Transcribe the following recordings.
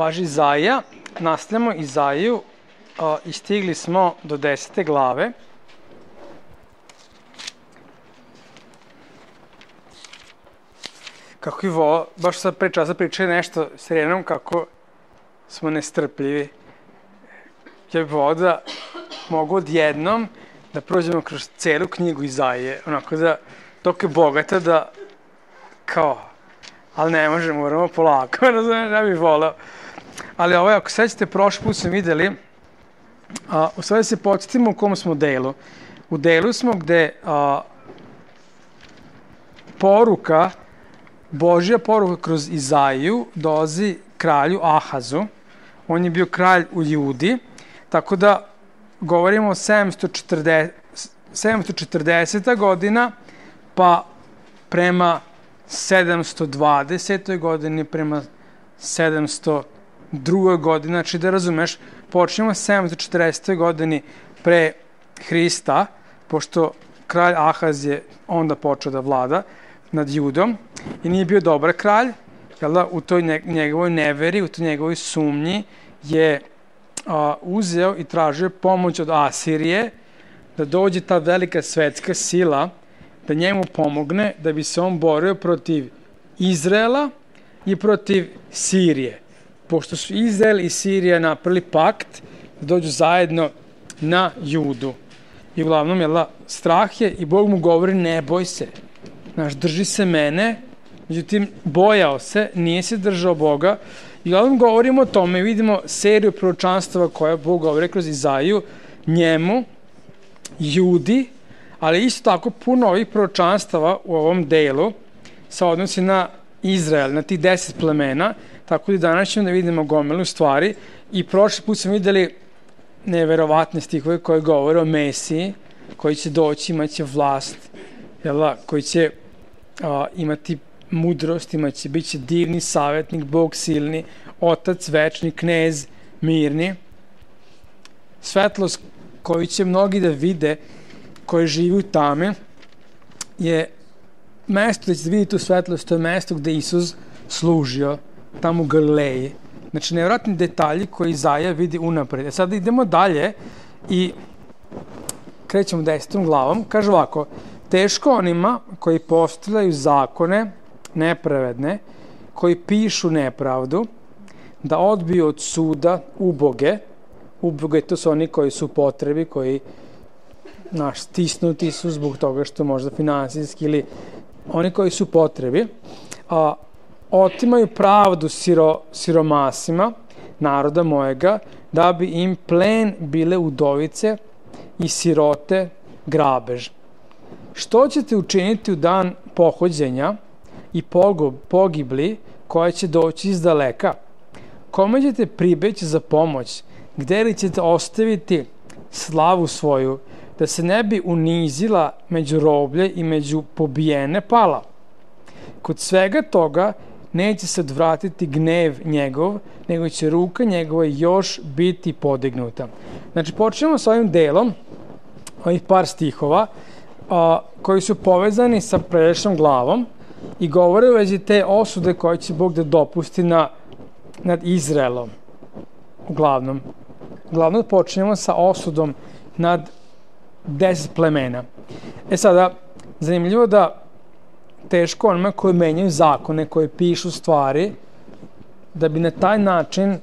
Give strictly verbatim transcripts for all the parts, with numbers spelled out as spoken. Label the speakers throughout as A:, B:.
A: Važi Izaija, nastavljamo Izaiju a, i stigli smo do desete glave. Kako i vo, baš sad pre časa pričaju nešto s Renom kako smo nestrpljivi. Ja bih volao da mogu odjednom da prođemo kroz celu knjigu Izaije, onako da toliko je bogata da kao, ali ne možemo, moramo polako, razumiješ, ja bih volao. Ali ovo, ako sećate, prošli put smo videli, a, u stvari se podsjetimo u kom smo delu. U delu smo gde a, poruka, Božja poruka kroz Izaiju dolazi kralju Ahazu. On je bio kralj u Judi, tako da govorimo o sedamsto četrdeseta godina, pa prema sedamsto dvadesetoj godini, prema sedamsto drugoj godini, znači da razumeš, počnemo sedamsto četrdesetoj godini pre Hrista, pošto kralj Ahaz je onda počeo da vlada nad Judom i nije bio dobar kralj, jel da, u toj njegovoj neveri, u toj njegovoj sumnji je a, uzeo i tražio pomoć od Asirije, da dođe ta velika svetska sila, da njemu pomogne, da bi se on borio protiv Izraela i protiv Sirije. Pošto su Izrael i Sirija napravili pakt, da dođu zajedno na Judu. I uglavnom, jel da, strah je i Bog mu govori, ne boj se. Znaš, drži se mene, međutim, bojao se, nije se držao Boga. I uglavnom govorimo o tome, vidimo seriju proročanstava koja Bog govori kroz Izaiju, njemu, Judi, ali isto tako puno ovih proročanstava u ovom delu se odnosi na Izrael, na tih deset plemena, tako da danas ćemo da vidimo gomilu stvari. I prošli put smo videli neverovatne stihove koje govore o Mesiji, koji će doći, imaće vlast, jel, koji će a, imati mudrost, imaće, bit će divni savjetnik, Bog silni, Otac večni, knez mirni. Svetlost koju će mnogi da vide, koji živi u tame, je mesto gde ćete vidjeti tu svetlost, to je mesto gde Isus služio, tamo u Galileji. Znači, nevjerojatni detalji koji Izaija vidi unapred. E sada idemo dalje i krećemo desetom glavom. Kaže ovako, teško onima koji postavljaju zakone nepravedne, koji pišu nepravdu, da odbiju od suda uboge. Uboge, to su oni koji su u potrebi, koji naš, stisnuti su zbog toga što možda finansijski ili oni koji su u potrebi, a, otimaju pravdu siro, siromasima naroda mojega, da bi im plen bile udovice i sirote grabež. Što ćete učiniti u dan pohođenja i pogibli koja će doći iz daleka? Kome ćete pribeći za pomoć? Gde li ćete ostaviti slavu svoju, da se ne bi unizila među roblje i među pobijene pala? Kod svega toga neće se odvratiti gnev njegov, nego će ruka njegova još biti podignuta. Znači, počnemo s ovim delom, ovih par stihova, a, koji su povezani sa pređašnjom glavom i govore u vezi te osude koje će Bog da dopusti na, nad Izraelom. Uglavnom, uglavnom počnemo sa osudom nad deset plemena. E sada, zanimljivo da teško onima koji menjaju zakone, koji pišu stvari, da bi na taj način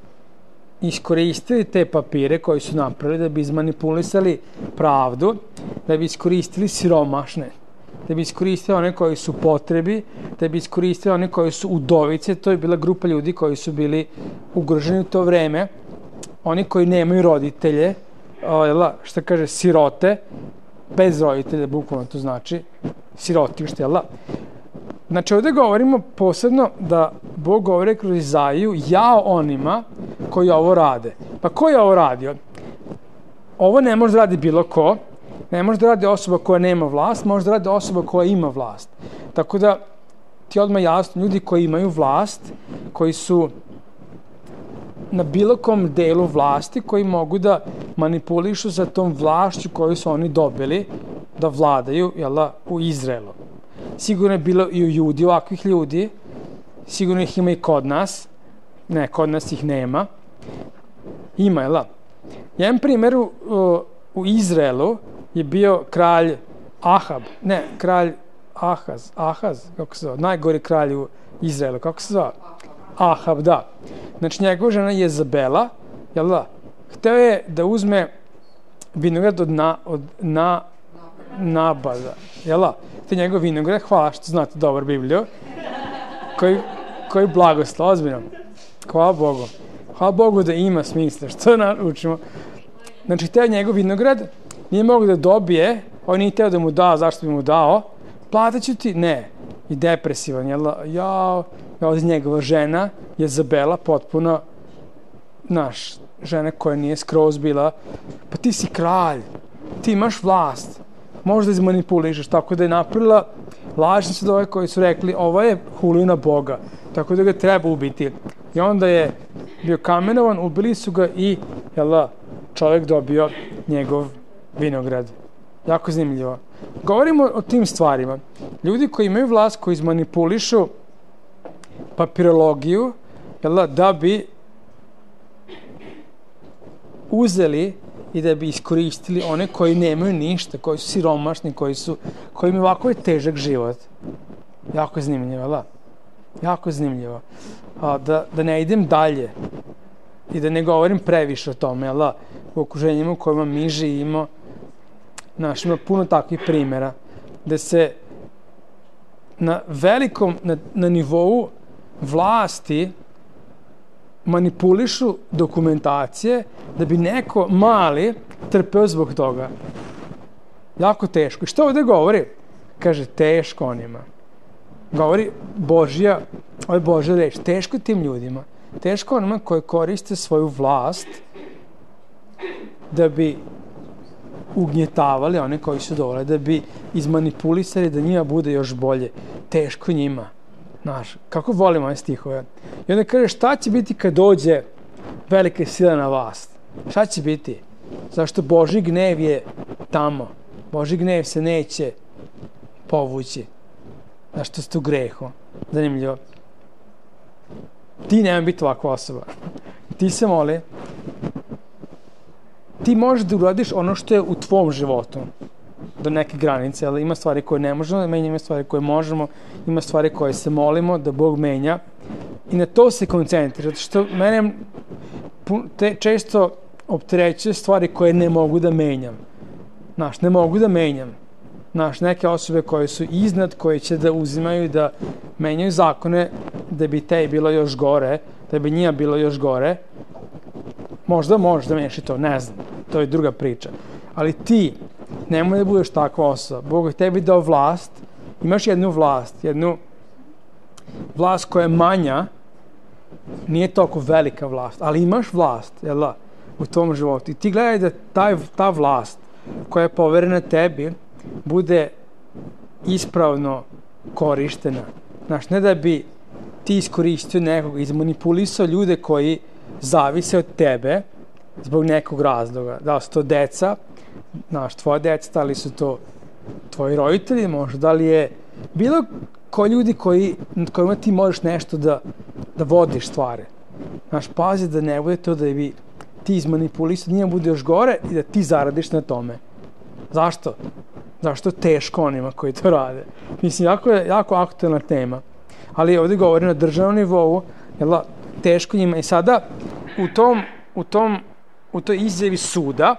A: iskoristili te papire koji su napravili, da bi izmanipulisali pravdu, da bi iskoristili siromašne, da bi iskoristili one koji su potrebi, da bi iskoristili one koji su udovice. To je bila grupa ljudi koji su bili ugroženi u to vreme, oni koji nemaju roditelje, šta kaže, sirote, bez roditelja, bukvalno to znači, sirotište, jel da? Znači, ovdje govorimo posebno da Bog govori kroz Izaiju, jao onima koji ovo rade. Pa ko je ovo radio? Ovo ne može da radi bilo ko, ne može da radi osoba koja nema vlast, može da radi osoba koja ima vlast. Tako da, ti odmah jasno, ljudi koji imaju vlast, koji su na bilo kom delu vlasti, koji mogu da manipulišu sa tom vlašću koju su oni dobili da vladaju, jel da, u Izraelu. Sigurno je bilo i u Judi ovakvih ljudi, sigurno ih ima i kod nas, Ne, kod nas ih nema. Ima, jel da? Jedan primjer u, u Izraelu je bio kralj Ahab. Ne, kralj Ahaz. Ahaz, kako se zove? Najgori kralj u Izraelu. Kako se zove? Ahab, da. Znači, njegova žena Jezabela, jel da? Hteo je da uzme vinograd od, na, od na, Nabada, jel da? To je njegov vinograd, hvala što znate dobar Bibliju, koji, koji blagoslov, ozbiljno. Hvala Bogu. Hvala Bogu da ima smisla, što naučimo. Znači, hteo je njegov vinograd, nije mogo da dobije, on nije hteo da mu da, zašto bi mu dao, platit ću ti, ne. I depresivan, jel da? Jao, jao, njegova žena Jezabela, potpuno, naš, žena koja nije skroz bila, pa ti si kralj, ti imaš vlast, možda izmanipulišeš, tako da je napravila lažni svedove koji su rekli, ovo je hulio na Boga, tako da ga treba ubiti. I onda je bio kamenovan, ubili su ga i, jel da, čovjek dobio njegov vinograd. Jako zanimljivo. Govorimo o tim stvarima. Ljudi koji imaju vlast, koji izmanipulišu papirologiju, jel da, da bi uzeli i da bi iskoristili one koji nemaju ništa, koji su siromašni, koji su, koji imaju ovako je težak život. Jako zanimljivo, da? Jako zanimljivo. A, da, da ne idem dalje i da ne govorim previše o tome, jel da? U okruženjima u kojima mi živimo, znaš, ima puno takvih primjera, da se na velikom, na, na nivou vlasti manipulišu dokumentacije da bi neko mali trpeo zbog toga. Jako teško. I što ovdje govori? Kaže, teško onima. Govori Božja, ovo je Božja reč, teško tim ljudima. Teško onima koji koriste svoju vlast da bi ugnjetavali one koji su dole, da bi izmanipulisali da njima bude još bolje. Teško njima. Znaš, kako volimo ove stihove. I onda kaže, šta će biti kad dođe velike sile na vlast? Šta će biti? Zašto Božji gnev je tamo. Božji gnev se neće povući. Zašto ste u grehu? Zanimljivo. Ti nema biti ovakva osoba. Ti se moli. Ti možeš da uradiš ono što je u tvom životu. Do neke granice, ali ima stvari koje ne možemo da menjamo, ima stvari koje možemo, ima stvari koje se molimo da Bog menja i na to se koncentrira, zato što mene te, često opterećuje stvari koje ne mogu da menjam. Znaš, ne mogu da menjam. Znaš, neke osobe koje su iznad, koje će da uzimaju i da menjaju zakone da bi te bilo još gore, da bi njima bilo još gore, možda možeš da menjaš i to, ne znam, to je druga priča. Ali ti, nemoj da budeš takva osoba. Bog je tebi dao vlast, imaš jednu vlast, jednu vlast koja je manja, nije toliko velika vlast, ali imaš vlast, jel da, u tom životu. I ti gledaj da taj, ta vlast koja je poverena tebi bude ispravno korištena. Znaš, ne da bi ti iskoristio nekog, izmanipulisao ljude koji zavise od tebe zbog nekog razloga. Da li su to deca, znaš, tvoja deca, da li su to tvoji roditelji, možda da li je bilo koji ljudi koji, nad kojima ti možeš nešto da, da vodiš stvari. Znaš, pazi da ne bude to da bi ti izmanipulisao, da njima bude još gore i da ti zaradiš na tome. Zašto? Zašto teško onima koji to rade? Mislim, jako je jako aktualna tema. Ali ovdje govorim na državnom nivou, jel, teško njima. I sada u tom, u tom, u toj izjavi suda,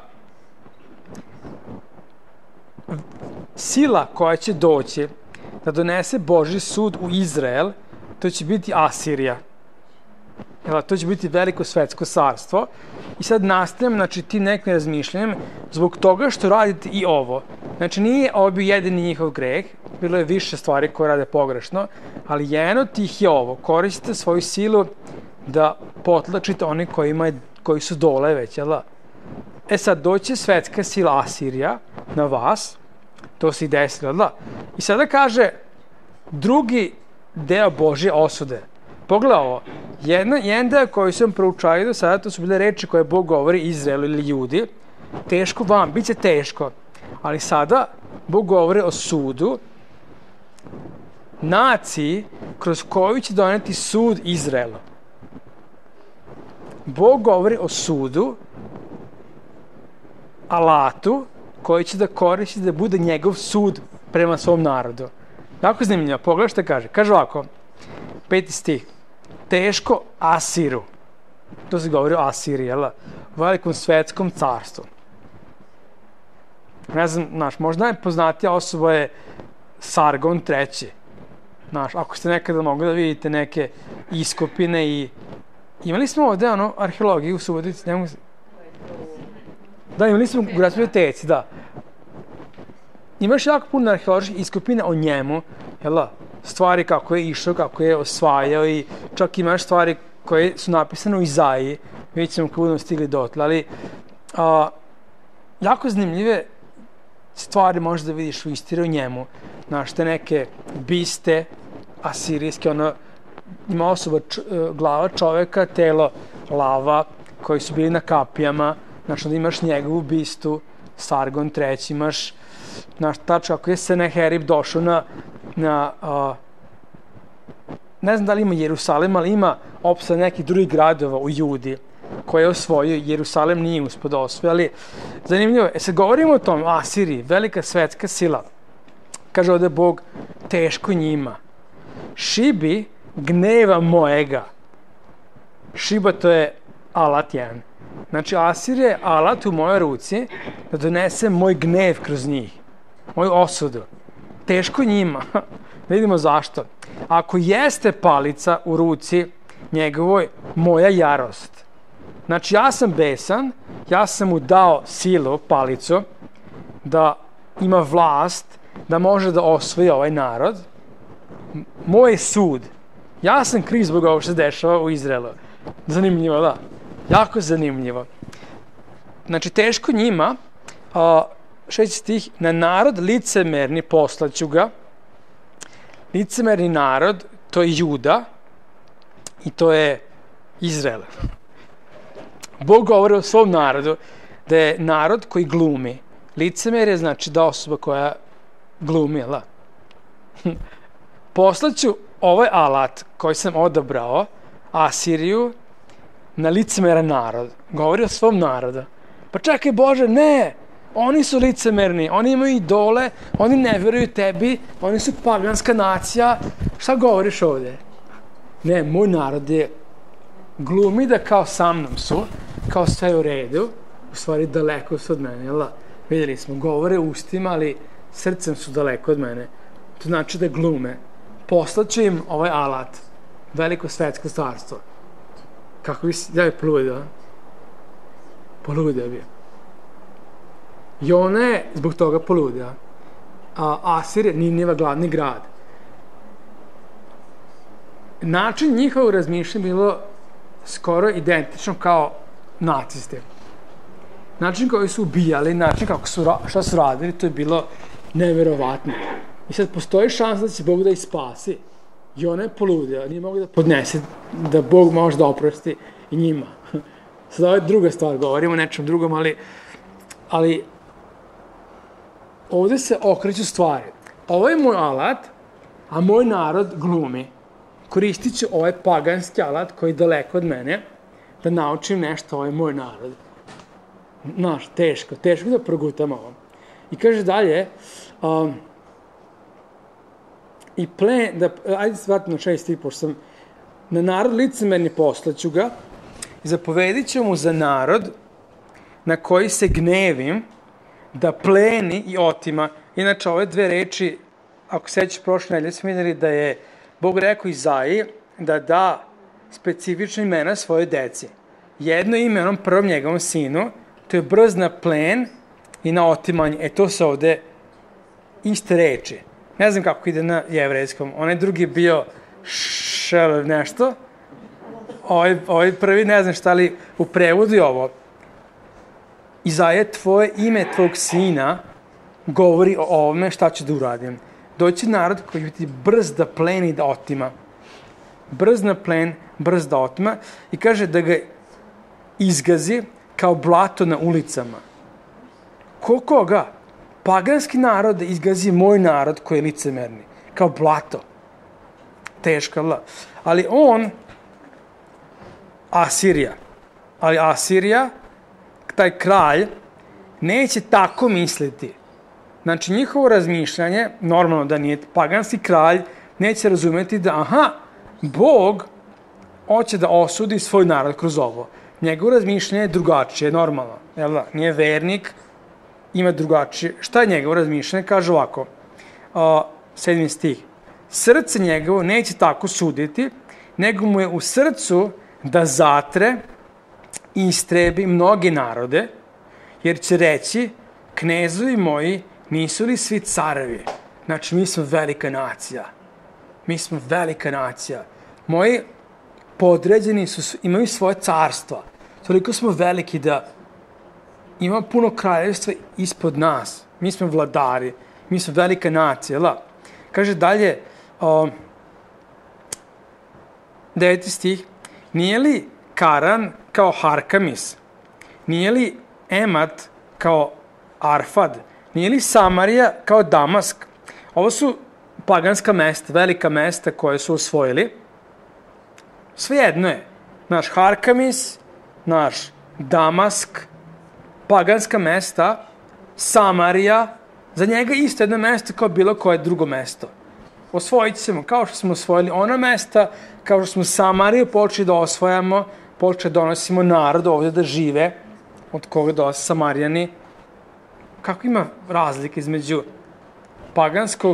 A: sila koja će doći da donese Božji sud u Izrael, to će biti Asirija. Jel, to će biti veliko svetsko carstvo. I sad nastavljam, znači, tim nekim razmišljanjem zbog toga što radite i ovo. Znači, nije ovo bio jedini njihov greh, bilo je više stvari koje rade pogrešno, ali jedno od tih je ovo. Koristite svoju silu da potlačite one koji, imaju, koji su dole već, jel da? E sad, doće svetska sila Asirija na vas, to se i desilo, jel da? I sada kaže drugi deo Božje osude. Pogledaj ovo, jedna, jedan deo koji sam proučavio do sada, to su bile reči koje Bog govori Izraelu ili ljudi, teško vam, bit će teško, ali sada Bog govori o sudu, naciji kroz koju će doneti sud Izraelu. Bog govori o sudu, alatu, koji će da koristi da bude njegov sud prema svom narodu. Jako zanimljivo, pogledaj što kaže. Kaže ovako, peti stih. Teško Asiru. To se govori o Asiriji, jel? U velikom svetskom carstvu. Ne znam, znaš, možda najpoznatija osoba je Sargon treći. Znaš, ako ste nekada mogli da vidite neke iskopine i... Imali smo ovde, ono, arheologiju u Subotici, ne mogu se... Da, imali smo u Gradskoj biblioteci, da. Imaš jako puno arheoloških iskopina o njemu, jel? Stvari kako je išao, kako je osvajao i čak imaš stvari koje su napisane u Izaiji, vidjet ćemo kako budemo stigli dotle, ali a, jako zanimljive stvari možeš da vidiš u istoriji o njemu. Znaš, te neke biste asirijske, ono, ima osoba, č, glava čoveka, telo lava, koji su bili na kapijama, znaš, onda imaš njegovu bistu, Sargon treći, imaš, znaš, tačno ako je Seneherib došao na, na a, ne znam da li ima Jerusalim, ali ima opsad nekih drugih gradova u Judi, koje je osvojio, Jerusalim nije uspod osvoje, ali zanimljivo je, se govorimo o tom, Asiriji, velika svetska sila, kaže ovde Bog, teško njima, šibi gneva mojega, šiba to je alat jedan, znači Asir je alat u mojoj ruci da donese moj gnev kroz njih, moju osudu, teško njima, da vidimo zašto. Ako jeste palica u ruci njegovoj, moja jarost. Znači, ja sam besan, ja sam mu dao silu, palicu, da ima vlast, da može da osvoji ovaj narod. Moj sud. Ja sam kriv zbog ovo što se dešava u Izraelu. Zanimljivo, da. Jako zanimljivo. Znači, teško njima, a, šesti stih, na narod licemerni poslaću ga. Licemerni narod, to je Juda i to je Izrael. Bog govori o svom narodu da je narod koji glumi. Licemer je znači da osoba koja glumi, la. Poslaću ovaj alat koji sam odabrao, Asiriju, na licemeran narod. Govori o svom narodu. Pa čekaj Bože, ne! Oni su licemerni, oni imaju idole, oni ne veruju tebi, oni su paganska nacija. Šta govoriš ovde? Ne, moj narod je glumi da kao sa mnom su, kao sve u redu, u stvari daleko su od mene, jel? Vidjeli smo, govore ustima, ali srcem su daleko od mene. To znači da glume. Poslaću im ovaj alat, veliko svetsko carstvo. Kako bi se, ja bi poludio, poludio bi. I ona je zbog toga poludila. A Asir je Niniva glavni grad. Način njihovog razmišljanja bilo skoro identično kao naciste. Način koji su ubijali, način kako su, šta su radili, to je bilo neverovatno. I sad postoji šansa da će Bog da ih spasi. I ona je poludila, nije mogu da podnese, da Bog može da oprosti i njima. Sad ovo je druga stvar, govorimo o nečem drugom, ali, ali ovde se okreću stvari. Ovo je moj alat, a moj narod glumi. Koristit ću ovaj paganski alat koji je daleko od mene, da naučim nešto, ovaj moj narod. Znaš, teško, teško da progutam ovo. I kaže dalje, um, i plen, da, ajde se vratim na šest stih, pošto sam na narod licemerni poslaću ga, i zapovedit ću mu za narod na koji se gnevim, da pleni i otima. Inače, ove dve reči, ako sećaš prošle nedelje, smo vidjeli da je Bog rekao Izaiji da da specifične imena svoje deci. Jedno ime onom prvom njegovom sinu, to je brz na plen i na otimanje. E, to su ovde iste reči. Ne znam kako ide na jevrejskom. Onaj drugi je bio šel nešto. Ovaj, ovaj prvi ne znam šta, ali u prevodu je ovo. Izaije, tvoje ime tvojeg sina govori o ovome šta ću da uradim. Doći narod koji biti brz da pleni i da otima. Brz na plen, brz da otima. I kaže da ga izgazi kao blato na ulicama. Ko koga? Paganski narod da izgazi moj narod koji je licemerni. Kao blato. Teška, la. Ali on, Asirija, Ali Asirija, taj kralj, neće tako misliti. Znači, njihovo razmišljanje, normalno da nije paganski kralj, neće razumeti da, aha, Bog hoće da osudi svoj narod kroz ovo. Njegovo razmišljanje je drugačije, normalno. Jel da? Nije vernik, ima drugačije. Šta je njegovo razmišljanje? Kaže ovako, uh, sedmi stih. Srce njegovo neće tako suditi, nego mu je u srcu da zatre i istrebi mnoge narode, jer će reći, knezovi moji nisu li svi carevi? Znači, mi smo velika nacija. Mi smo velika nacija. Moji podređeni su, imaju svoje carstva. Toliko smo veliki da ima puno kraljevstva ispod nas. Mi smo vladari. Mi smo velika nacija. La. Kaže dalje, um, deveti stih, nije li Karan kao Harkamis? Nije li Emat kao Arfad? Nije li Samarija kao Damask? Ovo su paganska mesta, velika mesta koje su osvojili. Svejedno je. Naš Harkamis, naš Damask, paganska mesta, Samarija, za njega isto jedno mesto kao bilo koje drugo mesto. Osvojit ćemo, kao što smo osvojili ona mesta, kao što smo Samariju počeli da osvojamo, počeli da donosimo narod ovdje da žive, od koga dolaze Samarijani. Kako ima razlike između paganskog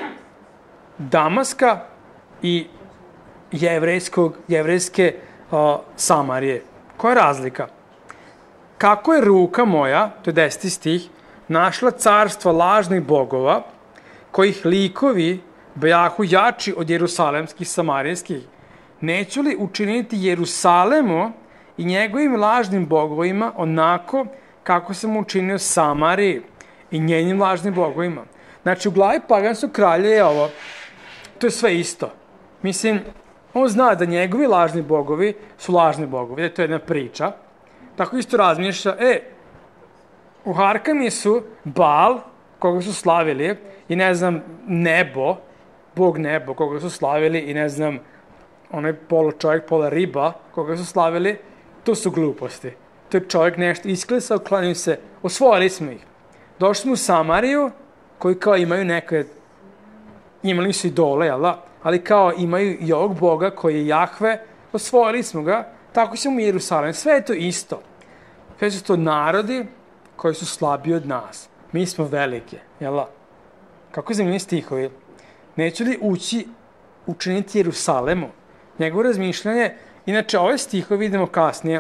A: Damaska i jevrejskog, jevrejske uh, Samarije? Koja je razlika? Kako je ruka moja, to je deseti stih, našla carstva lažnih bogova, kojih likovi bejahu jači od jerusalemskih samarijskih, neću li učiniti Jerusalemu i njegovim lažnim bogovima onako kako sam učinio Samariji i njenim lažnim bogovima? Znači, u glavi paganskog kralja je ovo, to je sve isto. Mislim, on zna da njegovi lažni bogovi su lažni bogovi, da je to jedna priča. Tako isto razmišlja, e, u Harkamisu Baal, koga su slavili, i ne znam, nebo, bog nebo, koga su slavili, i ne znam, onaj pola čovjek, pola riba, koga su slavili, to su gluposti. To je čovjek nešto isklesao, klanjuju se, osvojili smo ih. Došli smo u Samariju, koji kao imaju neke, imali su idole, jel da? Ali kao imaju i ovog Boga koji je Jahve, osvojili smo ga, tako ćemo u Jerusalim. Sve je to isto. Sve su to narodi koji su slabiji od nas. Mi smo velike, jel da? Kako zanimljivi stihovi? Neću li ući, učiniti Jerusalemu? Njegovo razmišljanje, inače ove stihovi vidimo kasnije,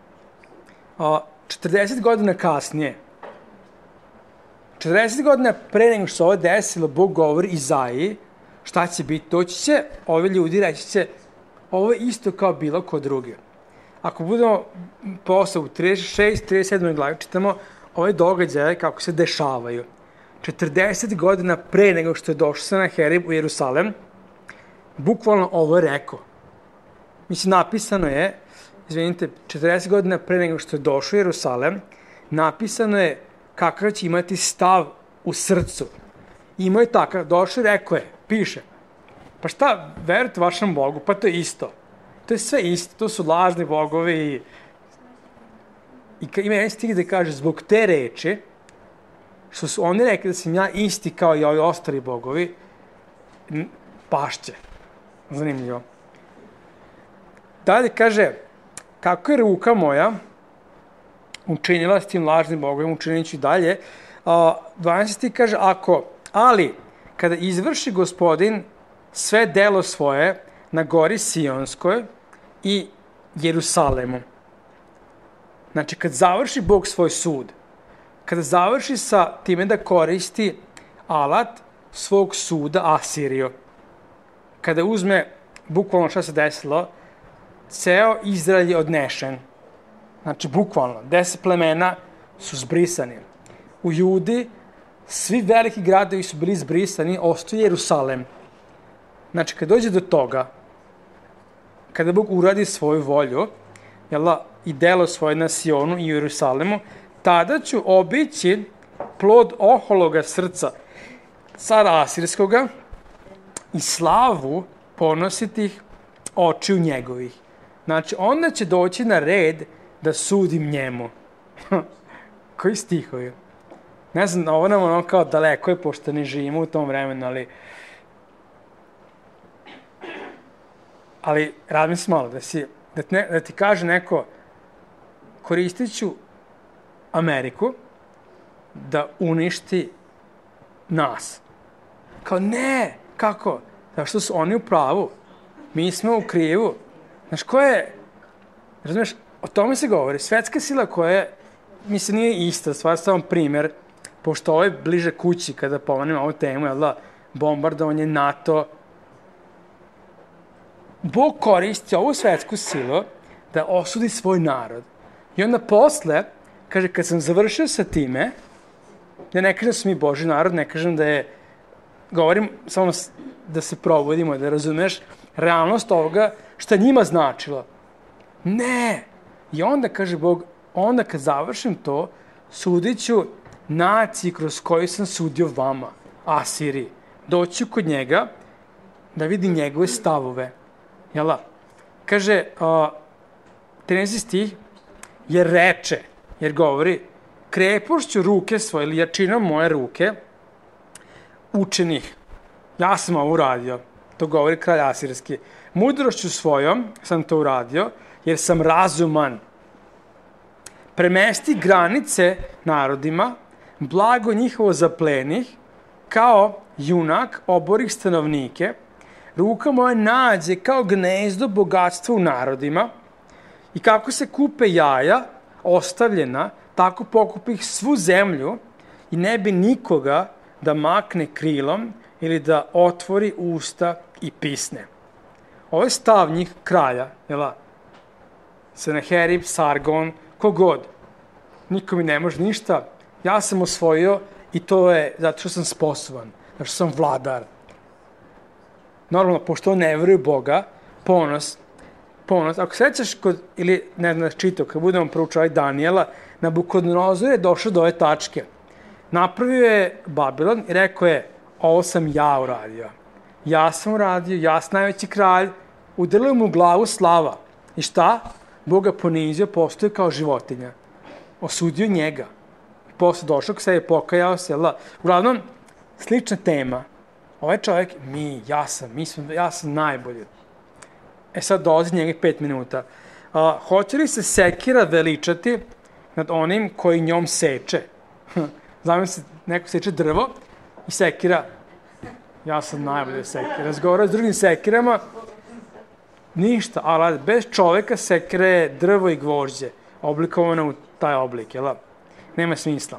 A: četrdeset godina kasnije, četrdeset godina pre nego što se ovo desilo, Bog govori Izaiji, šta će biti, doći će, ovi ljudi reći će, ovo je isto kao bilo ko druge. Ako budemo posle u trideset šest trideset sedam glavi, čitamo ove događaje kako se dešavaju. četrdeset godina pre nego što je došao Senaherib u Jerusalem, bukvalno ovo je rekao. Mislim, napisano je, izvinite, četrdeset godina pre nego što je došao u Jerusalem, napisano je kakav će imati stav u srcu. Imao je takav, došao i rekao je, piše, pa šta, verujete vašem Bogu, pa to je isto. To je sve isto, to su lažni bogovi i, i ima jedan stih gde kaže, zbog te reči, što su oni rekli da sam ja isti kao i ovi ostali bogovi, pašće. Zanimljivo. Dalje kaže, kako je ruka moja učinila s tim lažnim bogovima, učinit ću dalje. dvanaesti kaže, ako, ali, kada izvrši gospodin sve delo svoje na gori Sionskoj i Jerusalemu. Znači, kad završi Bog svoj sud, kada završi sa time da koristi alat svog suda Asiriju, kada uzme, bukvalno šta se desilo, ceo Izrael je odnešen. Znači, bukvalno, deset plemena su zbrisani. U Judi svi veliki gradovi su bili zbrisani, ostaje Jerusalem. Znači, kad dođe do toga, kada Bog uradi svoju volju, jela, i delo svoje na Sionu i u Jerusalemu, tada ću obići plod ohologa srca cara Asirskoga i slavu ponositih očiju njegovih. Znači, onda će doći na red da sudim njemu. Koji stihovi? Ne znam, ovo nam ono kao daleko je, pošto ne živimo u tom vremenu, ali ali razmisli malo, da, si, da, ne, da ti kaže neko koristit ću Ameriku da uništi nas. Kao ne, kako? Zato što su oni u pravu. Mi smo u krivu. Znaš, ko je, razumiješ, o tome se govori. Svetska sila koja je, mislim, nije ista, stvar samo primer, pošto ovo je bliže kući kada pomenem ovu temu, jel da, bombardovanje NATO. Bog koristi ovu svetsku silu da osudi svoj narod. I onda posle, kaže, kad sam završio sa time, ja ne kažem da su mi Boži narod, ne kažem da je, govorim samo da se probudimo, da razumeš realnost ovoga šta njima značilo. Ne! I onda, kaže Bog, onda kad završim to, sudit ću naciji kroz koju sam sudio vama, Asiriji. Doću kod njega da vidi njegove stavove. Jel' kaže, uh, trinaesti stih, jer reče, jer govori, krepošću ruke svoje, ili jačinom moje ruke, učenih. Ja sam ovo uradio, to govori kralj Asirski. Mudrošću svojom sam to uradio, jer sam razuman. Premesti granice narodima, blago njihovo zaplenih, kao junak oborih stanovnike, ruka moja nađe kao gnezdo bogatstva u narodima i kako se kupe jaja ostavljena, tako pokupih svu zemlju i ne bi nikoga da makne krilom ili da otvori usta i pisne. Ovo je stav njih kralja, jela? Senaherib, Sargon, kogod. Niko mi ne može ništa. Ja sam osvojio i to je zato što sam sposoban, zato što sam vladar. Normalno, pošto on ne veruje Boga, ponos, ponos. Ako sećaš kod, ili ne znam, čitao, kad budemo proučavali Danijela, Nabukodonozor je došao do ove tačke. Napravio je Babilon i rekao je, ovo sam ja uradio. Ja sam uradio, ja sam najveći kralj, udarilo mu u glavu slava. I šta? Boga ponizio, postoje kao životinja. Osudio njega. Posle došao k sebi, pokajao se, jel da? Uglavnom, slična tema. Ovaj čovjek, mi, ja sam, mi smo, ja sam najbolji. E sad dolazi njega pet minuta. A, hoće li se sekira veličati nad onim koji njom seče? Znam se, neko seče drvo i sekira. Ja sam najbolji sekira. Razgovara s drugim sekirama. Ništa, ali bez čoveka sekira je drvo i gvožđe. Oblikovano u taj oblik, jel? Nema smisla.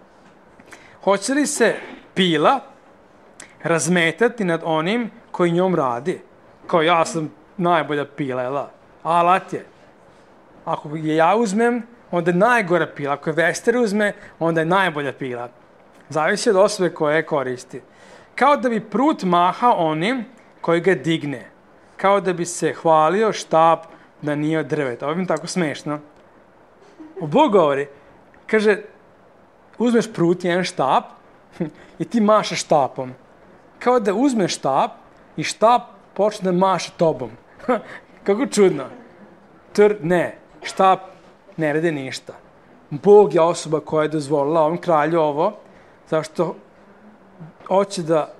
A: Hoće li se pila razmetati nad onim koji njom radi? Kao ja sam najbolja pila, jel? Alat je. Ako je ja uzmem, onda je najgora pila. Ako je Vester uzme, onda je najbolja pila. Zavisi od osobe koje je koristi. Kao da bi prut maha onim koji ga digne. Kao da bi se hvalio štap da nije od drveta. Ovo je mi tako smešno. O Bog govori, kaže, uzmeš prut, jedan štap, i ti mašaš štapom. Kao da uzmeš štap i štap počne da maša tobom. Kako čudno. Tr, ne, štap ne rade ništa. Bog je osoba koja je dozvolila ovom kralju ovo, zašto hoće da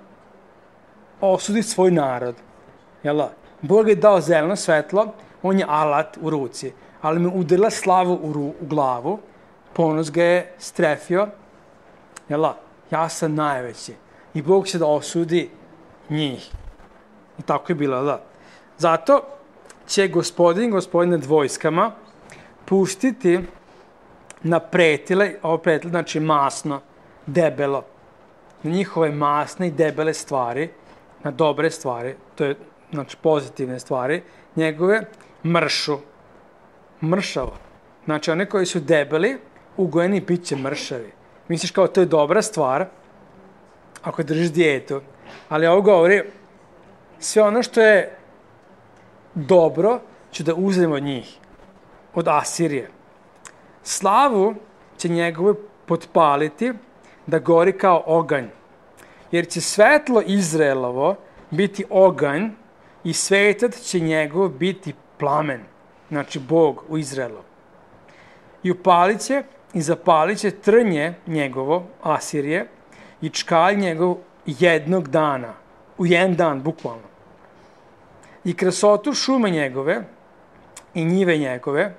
A: osudi svoj narod. Jel? Bog je dao zeleno svetlo, on je alat u ruci, ali mu udarila slavu u, ru, u glavu, ponos ga je strefio, jel? Ja sam najveći. I Bog će da osudi njih. I tako je bilo, jel? Zato će gospodin, gospodin nad vojskama, pustiti na pretile, ovo pretile znači masno, debelo, na njihove masne i debele stvari, na dobre stvari, to je znači pozitivne stvari, njegove mršu, mršavo. Znači one koji su debeli, ugojeni bit će mršavi. Misliš kao to je dobra stvar, ako držiš dijetu, ali ovo govori, sve ono što je dobro ću da uzem od njih, od Asirije. Slavu će njegove potpaliti da gori kao oganj, jer će svetlo Izraelovo biti oganj i svetat će njegov biti plamen, znači Bog u Izraelu. i upalit će i zapalit će trnje njegovo, Asirije, i čkalj njegov jednog dana, u jedan dan, bukvalno. I krasotu šume njegove i njive njegove,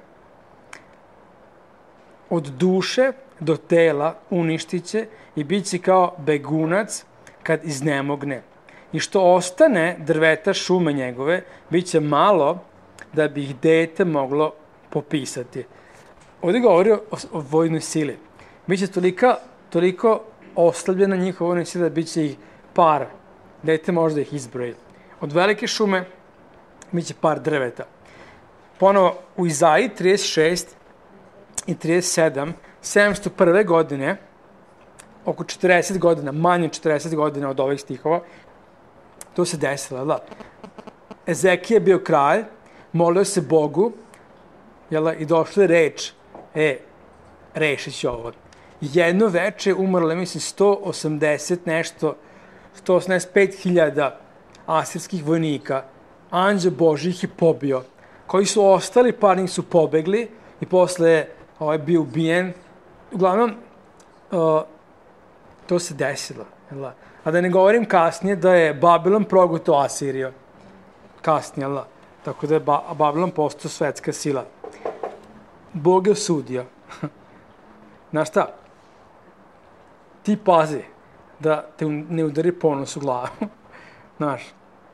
A: od duše do tela uništit će i bit će kao begunac kad iznemogne. I što ostane drveta šume njegove, bit će malo da bi ih dete moglo popisati. Ovdje govori o, o vojnoj sili. Biće tolika, toliko oslabljena njihova vojna sila da bit će ih par. Dete možda ih izbroji. Od velike šume bit će par drveta. Ponovo u Izaiji trideset šest i trideset sedam, sedamsto prve godine, oko četrdeset godina, manje četrdeset godina od ovih stihova, to se desilo, da. Ezekija je bio kralj, molio se Bogu, jel, i došla je reč, e, rešit ću ovo. Jedno veče je umrlo, mislim, sto osamdeset nešto, sto osamdeset pet hiljada asirskih vojnika, anđeo Božji ih je pobio, koji su ostali, par njih su pobegli i posle je ovaj, bio ubijen. Uglavnom, uh, to se desilo. Jel? A da ne govorim kasnije da je Babilon progutao Asiriju. Kasnije, jel? Tako da je ba Babilon postao svetska sila. Bog je osudio. Znaš šta? Ti pazi da te ne udari ponos u glavu. Znaš.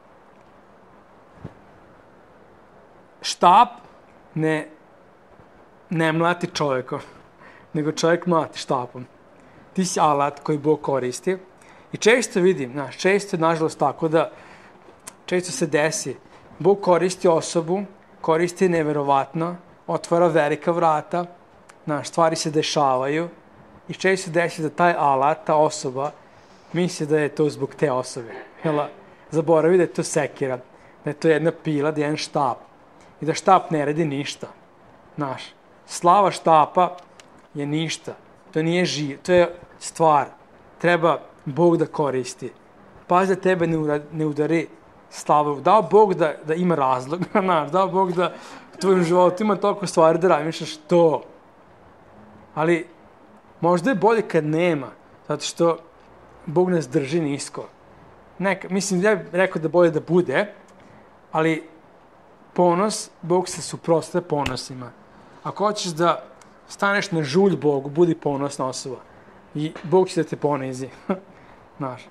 A: Štap ne, ne mlati čovjekom, nego čovjek mlati štapom. Ti si alat koji Bog koristi. I često vidim, znaš, često je nažalost tako da često se desi. Bog koristi osobu, koristi neverovatno, otvara velika vrata, znaš, stvari se dešavaju i često se desi da taj alat, ta osoba, misli da je to zbog te osobe. Jela, zaboravi da je to sekira, da je to jedna pila, da je jedan štap i da štap ne radi ništa. Znaš, slava štapa je ništa. To nije živ, to je stvar. Treba Bog da koristi. Pazi da tebe ne udari slavu. Dao Bog da, da ima razlog, znaš, dao Bog da u tvojom životu ima toliko stvari da razmišljaš to. Ali možda je bolje kad nema, zato što Bog nas drži nisko. Neka, mislim, ja bih rekao da bolje da bude, ali ponos, Bog se suprotstavlja ponosima. Ako hoćeš da staneš na žulj Bogu, budi ponosna osoba. I Bog će da te ponizi. Znaš.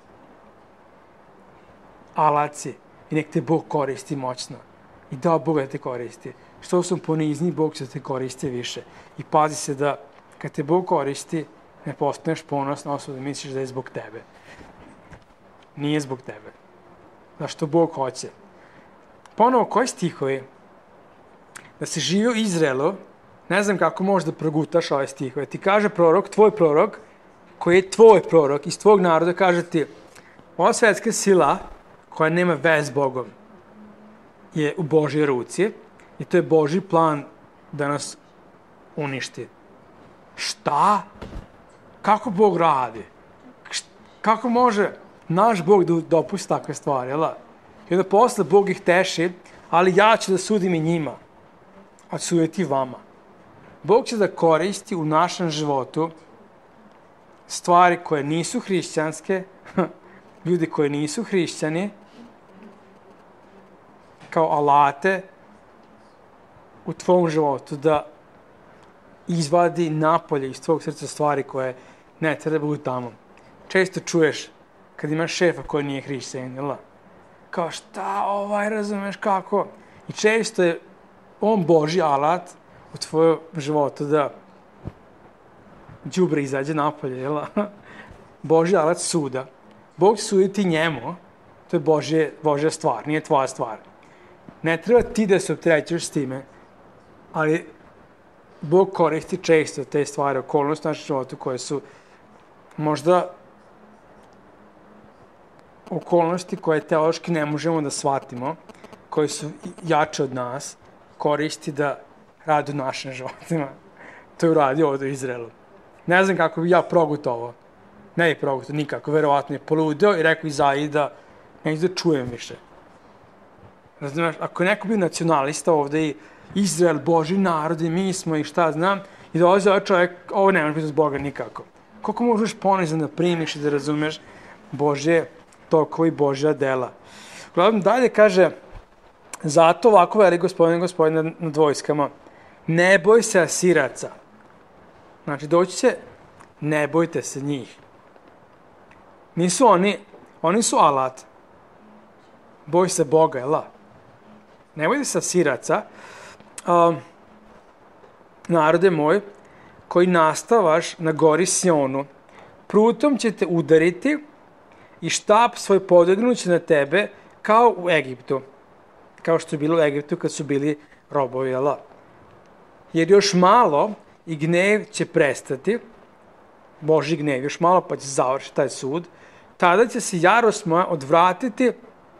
A: Alat si. I nek te Bog koristi moćno. I dao Bog da te koristi. Što sam ponizni, Bog će da te koristi više. I pazi se da kad te Bog koristi, ne postaneš ponosna osoba da misliš da je zbog tebe. Nije zbog tebe. Zašto Bog hoće. Ponovo, koji stihovi? Da se živi u Izraelu, ne znam kako možeš da progutaš ove stihove. Ti kaže prorok, tvoj prorok, koji je tvoj prorok, iz tvog naroda, kaže ti, ova svetska sila, koja nema vez s Bogom, je u Božjoj ruci i to je Božji plan da nas uništi. Šta? Kako Bog radi? Kako može naš Bog da dopusti takve stvari, jel? I onda posle Bog ih teši, ali ja ću da sudim i njima, a ću suditi vama. Bog će da koristi u našem životu stvari koje nisu hrišćanske, ljudi koji nisu hrišćani, kao alate u tvom životu da izvadi napolje iz tvog srca stvari koje ne treba budu tamo. Često čuješ kad imaš šefa koji nije hrišćanin, jel? Kao šta ovaj, razumeš kako? I često je on Božji alat u tvojom životu da đubre izađe napolje, jel? Božji alat suda. Bog sudi ti njemu, to je Božje, Božja stvar, nije tvoja stvar. Ne treba ti da se opterećuješ s time, ali Bog koristi često te stvari, okolnosti u našem životu koje su možda okolnosti koje teološki ne možemo da shvatimo, koje su jače od nas, koristi da radi u našim životima. To je uradio ovdje u Izraelu. Ne znam kako bi ja progutao ovo. Ne je progutao nikako, verovatno je poludeo i rekao Izaiji da neću da čujem više. Razumiješ, ako je neko bio nacionalista ovdje i Izrael, Božji narod i mi smo i šta znam, I dolazi ovaj čovjek, ovo ne možeš biti od Boga nikako. Koliko možeš ponizan da primiš i da razumeš Božje tokove i Božja dela. Uglavnom dalje kaže, zato ovako veli gospodin gospodin nad, nad vojskama, ne boj se Asiraca. Znači doći će, ne bojte se njih. Nisu oni, oni su alat. Boj se Boga, jel? Ne bojte se Asiraca, um, narode moj, koji nastavaš na gori Sionu, prutom će te udariti i štap svoj podignuće na tebe kao u Egiptu. Kao što je bilo u Egiptu kad su bili robovi, jel? Jer još malo i gnev će prestati, Božji gnev, još malo pa će završiti taj sud, tada će se jarost moja odvratiti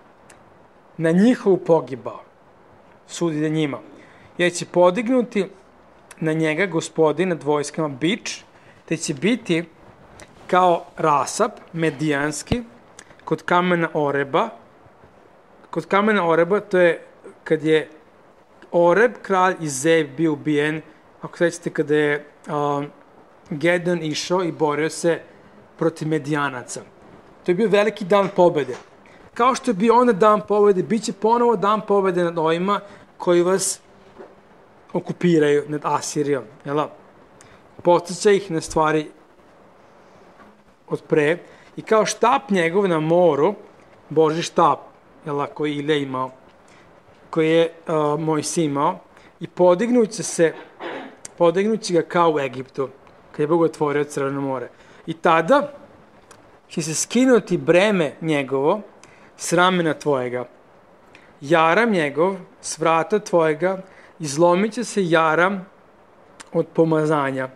A: na njihovu pogibao. Sud ide njima. Jer će podignuti na njega gospodin nad vojskama bič, te će biti kao rasap medijanski kod kamena Oreba. Kod kamena Oreba, to je kad je Oreb, kralj iz Zeb, bio ubijen, ako sećate kada je um, Gedeon išao i borio se protiv Medijanaca. To je bio veliki dan pobede. Kao što je bio onda dan pobede, bit će ponovo dan pobede nad ovima koji vas okupiraju, nad Asirijom. Jel? Podsjeća ih na stvari od pre. I kao štap njegov na moru, Božji štap, jel, koji Ilija imao, koji je uh, Mojsij imao, i podignuće se, podignuće ga kao u Egiptu, kad je Bog otvorio Crveno more. I tada će se skinuti breme njegovo s ramena tvojega. Jaram njegov s vrata tvojega, izlomit će se jaram od pomazanja.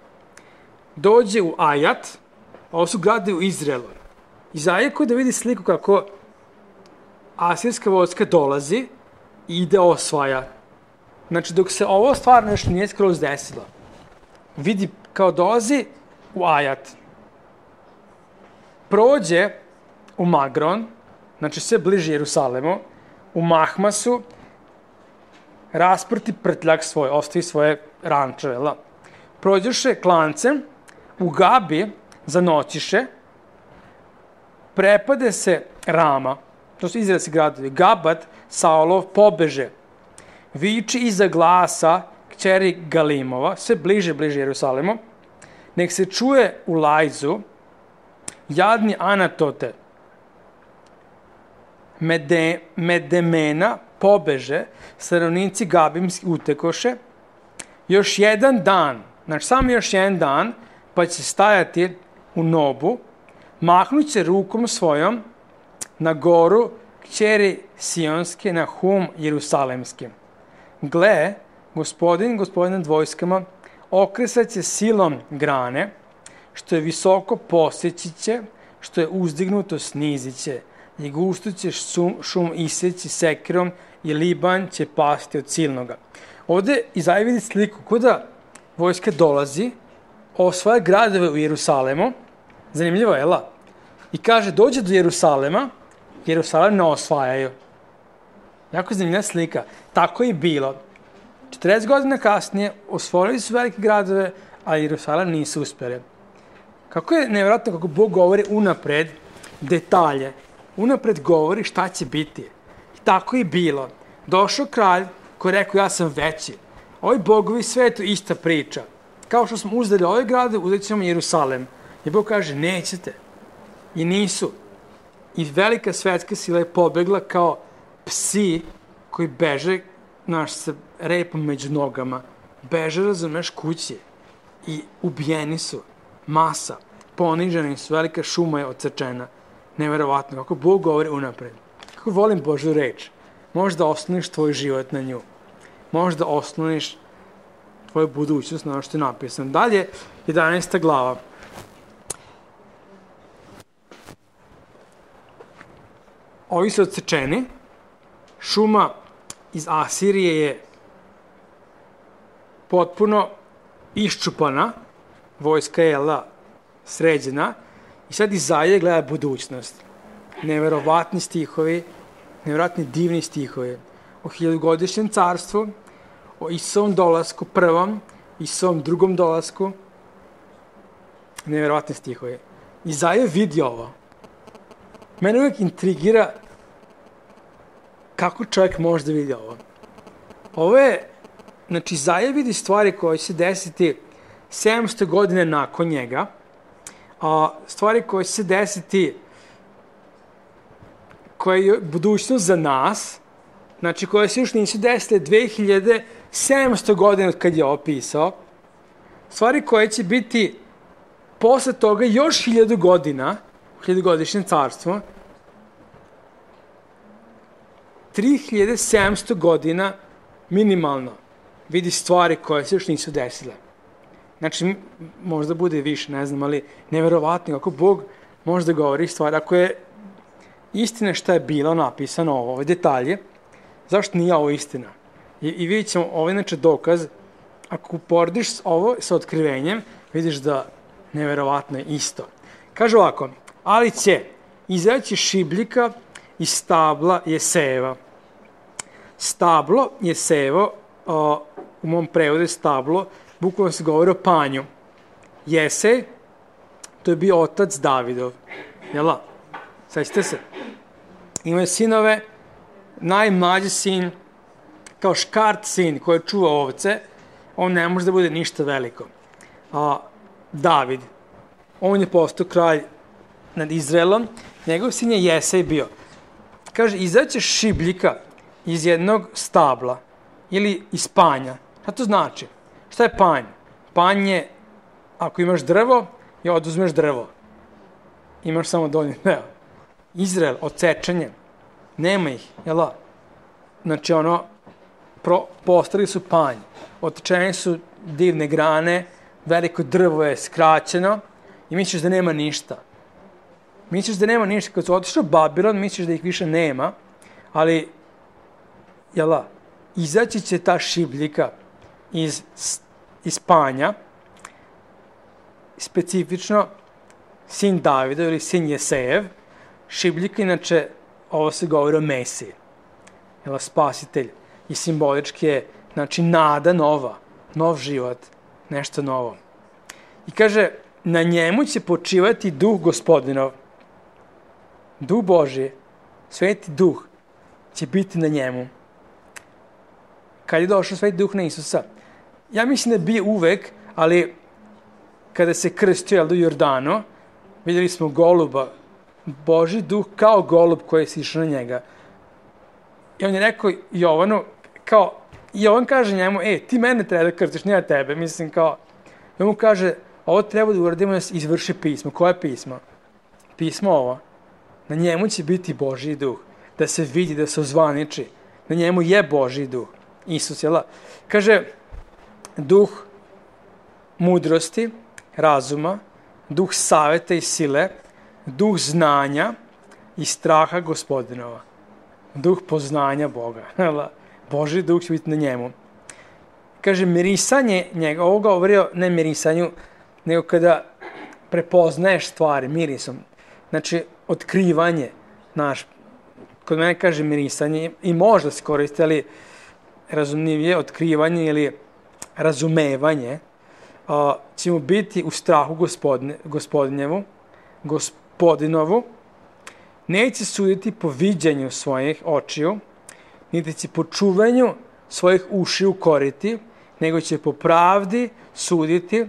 A: Dođe u Ajat, ovo su grade u Izraelu. Iz Ajaku da vidi sliku kako asirska vojska dolazi i ide osvaja. Znači, dok se ovo stvarno još nije skroz desilo, vidi kao dolazi u Ajat. Prođe u Magron, znači sve bliže Jerusalemu, u Mahmasu, rasprti prtljak svoj, ostavi svoje rančeve. Prođeše klancem, u Gabi zanoćiše, prepade se Rama, to su izraelski gradovi, Gabat, Saulov, pobeže, viči iza glasa kćeri Galimova, sve bliže, bliže Jerusalemu, nek se čuje u Lajzu, jadni Anatote, Mede, Medemena, pobeže, stanovnici Gabimski utekoše, još jedan dan, znači samo još jedan dan, pa će stajati u Nobu, mahnuće rukom svojom na goru kćeri Sionske, na Hum Jerusalemske. Gle, gospodin, gospodin nad vojskama, okresat će silom grane, što je visoko posjeći će, što je uzdignuto snizit će, i gusto će šum, šum iseći sekirom i Liban će pasti od silnoga. Ovde Izaja vidi sliku kuda vojska dolazi, osvaja gradove u Jerusalemu, zanimljivo je, la? I kaže, dođe do Jerusalema, Jerusalem ne osvajaju. Jako zanimljiva slika. Tako je bilo. četrdeset godina kasnije osvojili su velike gradove, a Jerusalem nisu uspjeli. Kako je nevjerojatno kako Bog govori unapred detalje. Unapred govori šta će biti. I tako je bilo. Došao kralj koji je rekao, ja sam veći. Ovi bogovi, sve je to ista priča. Kao što smo uzdali ove grade, uzet ćemo Jerusalem. I Bog kaže, nećete. I nisu. I velika svetska sila je pobegla kao psi koji beže, naš, sa repom među nogama. Beže, razumeš, kući. I ubijeni su. Masa. Poniženi su. Velika šuma je odsečena. Neverovatno. Kako Bog govori unapred. Kako volim Božju reč. Možda osloniš tvoj život na nju. Možda osloniš tvoju budućnost na ono što je napisano. Dalje, jedanaesta glava. Ovi su odsečeni. Šuma iz Asirije je potpuno iščupana. Vojska je la, sređena. I sad Izaja gleda budućnost. Neverovatni stihovi, neverovatni divni stihovi. O hiljadugodišnjem carstvu, o Isusovom dolasku prvom, Isusovom drugom dolasku. Nevjerovatne stihove. Izaja vidi ovo. Mene uvijek intrigira kako čovjek može da vidi ovo. Ovo je, znači, Izaja vidi stvari koje će se desiti sedamsto godine nakon njega, a stvari koje će se desiti, koje je budućnost za nas, znači koje se još nisu desile dve hiljade sedamsto godine od kad je opisao, stvari koje će biti posle toga još hiljadu godina, hiljadugodišnje carstvo, tri hiljade sedamsto godina minimalno vidi stvari koje se još nisu desile. Znači, možda bude više, ne znam, ali neverovatno kako Bog može da govori stvari. Ako je istina šta je bilo napisano ovo, ove detalje, zašto nije ovo istina? I, i vidjet ćemo, ovo je inače dokaz, ako uporediš ovo sa otkrivenjem, vidiš da neverovatno je isto. Kaže ovako, ali će izaći šibljika iz stabla Jesejeva. Stablo Jesejevo, o, u mom prevodu je stablo, bukvalno se govori o panju. Jesej, to je bio otac Davidov. Jela? Sećate se? Imaju sinove, najmlađi sin, kao škart sin koji čuva ovce, on ne može da bude ništa veliko. A David, on je postao kralj nad Izraelom, njegov sin je Jesej bio. Kaže, izaće šibljika iz jednog stabla ili iz panja. Šta to znači? Šta je panj? Panj je, ako imaš drvo, i oduzmeš drvo. Imaš samo donji deo. Izrael, odsečenje. Nema ih, jela? Znači, ono, pro, postali su panj. Odsečeni su divne grane, veliko drvo je skraćeno i misliš da nema ništa. Misliš da nema ništa. Kad su otišli u Babilon, misliš da ih više nema, ali, jela, izaći će ta šibljika iz, iz panja, specifično sin Davida ili sin Jesejev. Šibljika, inače, ovo se govori o Mesiji, jela, spasitelj, i simbolički je, znači, nada nova, nov život, nešto novo. I kaže, na njemu će počivati duh Gospodinov. Duh Božji, sveti duh, će biti na njemu. Kad je došao sveti duh na Isusa? Ja mislim da je bio uvek, ali kada se krstio, jel, do Jordanu, vidjeli smo goluba, Božji duh kao golub koji je sišao na njega. I on je rekao Jovanu, kao, Jovan kaže njemu, e, ti mene treba da krstiš, nije tebe, mislim, kao, i on mu kaže, ovo treba da uradimo da se izvrši pismo. Koje pismo? Pismo ovo. Na njemu će biti Božji duh, da se vidi, da se ozvaniči. Na njemu je Božji duh. Isus, jel? Kaže, duh mudrosti, razuma, duh saveta i sile, duh znanja i straha Gospodinova. Duh poznanja Boga. Božji duh će biti na njemu. Kaže, mirisanje njega, ovo govorio ne mirisanju, nego kada prepoznaješ stvari mirisom. Znači, otkrivanje, naš, kod mene kaže mirisanje, i možda se koriste, ali razumljivije, otkrivanje ili razumevanje, a, ćemo biti u strahu gospodine, gospodinjevu, gospodinovu, neće suditi po viđenju svojih očiju, niti će po čuvanju svojih ušiju koriti, nego će po pravdi suditi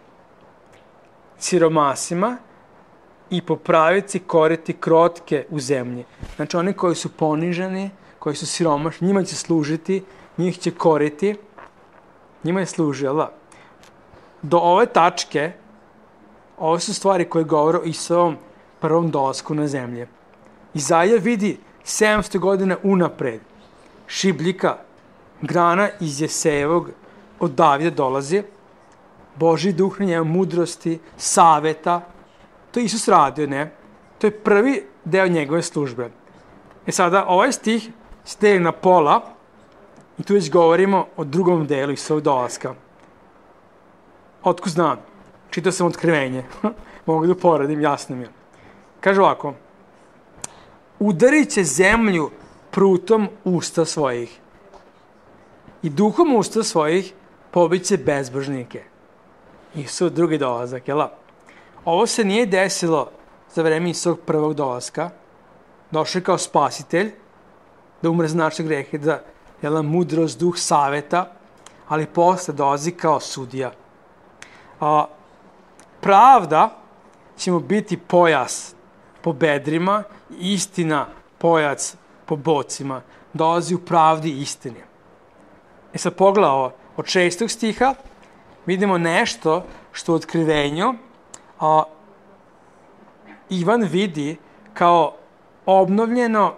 A: siromasima i po pravici koriti krotke u zemlji. Znači, oni koji su poniženi, koji su siromašni, njima će služiti, njih će koriti, njima je služila. Do ove tačke, ove su stvari koje govore o Isusovom prvom dolasku na zemlje. Izaja vidi sedamsto godina unapred. Šibljika, grana iz Jesejevog od Davida dolazi, Božji duh na njemu, mudrosti, saveta. To je Isus radio, ne? To je prvi deo njegove službe. E sada, ovaj stih ste na pola i tu već govorimo o drugom delu Isusovog dolaska. Otko znam? Čitao sam Otkrivenje. Mogu da poradim, jasno mi je. Kaže ovako, udarit će zemlju prutom usta svojih i duhom usta svojih pobiće bezbožnike. Isus drugi dolazak, jel? Ovo se nije desilo za vreme Isusovog prvog dolaska. Došao je kao spasitelj, da umre za naše grehe, da je mudrost, duh saveta, ali posle dolazi kao sudija. A, pravda će mu biti pojas po bedrima, istina pojac po bocima. Dolazi u pravdi i istini. E sad pogledaj ovo, od šestog stiha vidimo nešto što u otkrivenju a, Ivan vidi kao obnovljeno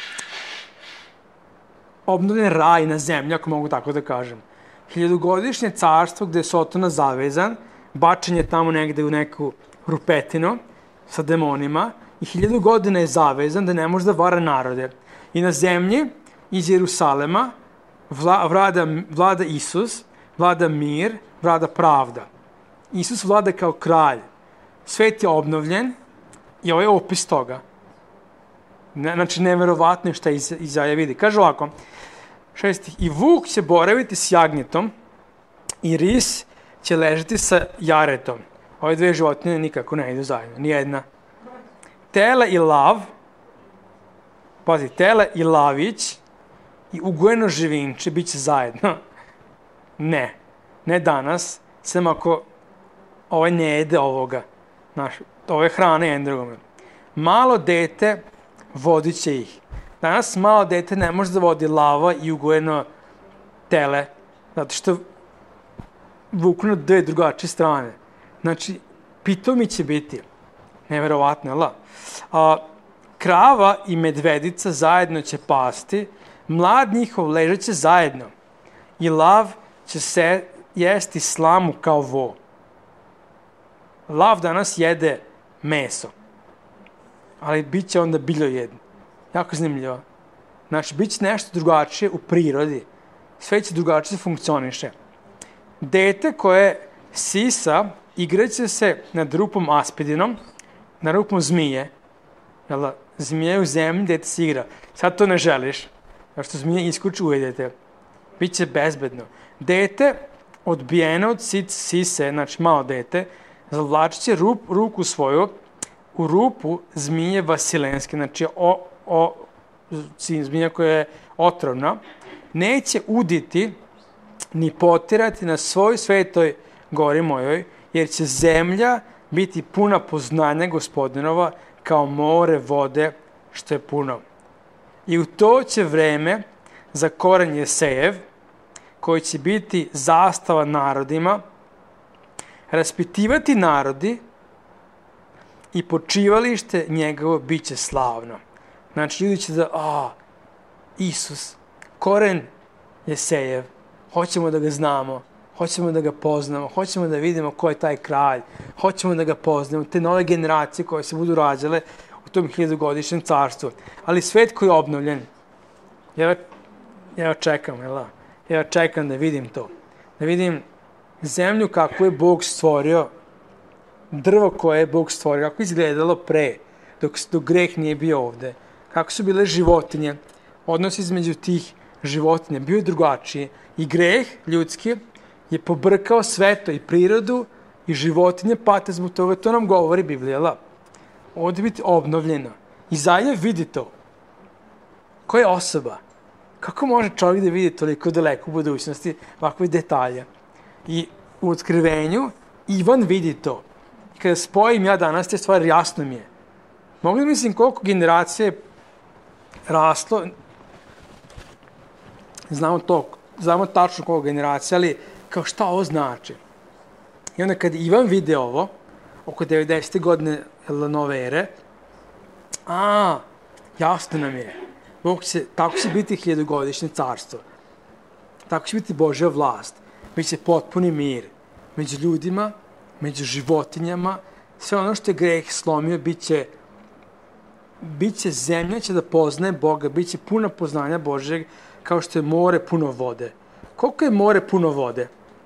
A: obnovljen raj na zemlji, ako mogu tako da kažem. Hiljadugodišnje carstvo gde je Sotona zavezan, bačen je tamo negde u neku rupetinu sa demonima i hiljadu godina je zavezan da ne može da vara narode. I na zemlji iz Jerusalema vla, vlada, vlada Isus, vlada mir, vlada pravda. Isus vlada kao kralj. Svet je obnovljen i ovo je opis toga. Ne, znači, neverovatno je šta Izaja vidi. Kaže ovako, šesti, i vuk će boraviti s jagnjetom i ris će ležati sa jaretom. Ove dve životinje nikako ne idu zajedno, nijedna. Tele i lav, pazi, tele i lavić i ugojeno živinče bit će zajedno. Ne, ne danas, sem ako ovaj ne jede ovoga. Znaš, ove hrane jedan drugome. Malo dete vodit će ih. Danas malo dete ne može da vodi lava i ugojeno tele, zato što vuku na dve drugačije strane. Znači, pitomi će biti. Neverovatno, jel? A, krava i medvedica zajedno će pasti, mlad njihov ležat će zajedno i lav će se jesti slamu kao vo. Lav danas jede meso, ali bit će onda biljojedno. Jako zanimljivo. Znači, bit će nešto drugačije u prirodi. Sve će drugačije funkcioniše. Dete koje sisa igraće se nad rupom aspidinom, na rupom zmije. Jel, zmije u zemlji, dete se igra. Sad to ne želiš, jer što zmije iskuči ujedete. Biće bezbedno. Dete odbijeno od sise, znači malo dete, zavlačit će rup, ruku svoju u rupu zmije vasilenske, znači o, o, zmija koja je otrovna, neće uditi ni potirati na svoj svetoj gori mojoj, jer će zemlja biti puna poznanja Gospodinova kao more vode što je puno. I u to će vreme za koren Jesejev, koji će biti zastava narodima, raspitivati narodi i počivalište njegovo bit će slavno. Znači, ljudi će da, a, Isus, koren Jesejev, hoćemo da ga znamo, hoćemo da ga poznamo, hoćemo da vidimo ko je taj kralj, hoćemo da ga poznamo, te nove generacije koje se budu rađale u tom hiljadugodišnjem carstvu. Ali svet koji je obnovljen, ja, ja čekam, jel da? Ja čekam da vidim to. Da vidim zemlju kako je Bog stvorio, drvo koje je Bog stvorio, kako je izgledalo pre, dok, dok greh nije bio ovde, kako su bile životinje, odnos između tih životinja bio je drugačiji i greh ljudski je pobrkao sveto i prirodu i životinje pate zbog toga, to nam govori Biblija. Ovdje biti obnovljeno. Izaja vidi to. Ko je osoba? Kako može čovjek da vidi toliko daleko u budućnosti ovakve detalje? I u otkrivenju Ivan vidi to. I kada spojim ja danas te stvari, jasno mi je. Mogu da mislim koliko generacije raslo, znamo to, znamo tačno koliko generacija, ali kao šta ovo znači? I onda kad Ivan vide ovo, oko devedesete godine nove ere, a, jasno nam je. Bog će, tako će biti hiljadugodišnje carstvo. Tako će biti Božja vlast. Biće potpuni mir među ljudima, među životinjama. Sve ono što je greh slomio, bit će, bit će zemlja će da poznaje Boga, bit će puna poznanja Božjeg, kao što je more puno vode. Koliko je more puno vode?